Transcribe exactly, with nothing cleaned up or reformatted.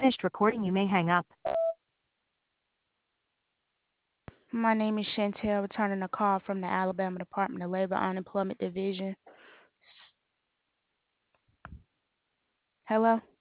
finished recording, you may hang up. My name is Chantel, returning a call from the Alabama Department of Labor Unemployment Division. S- Hello?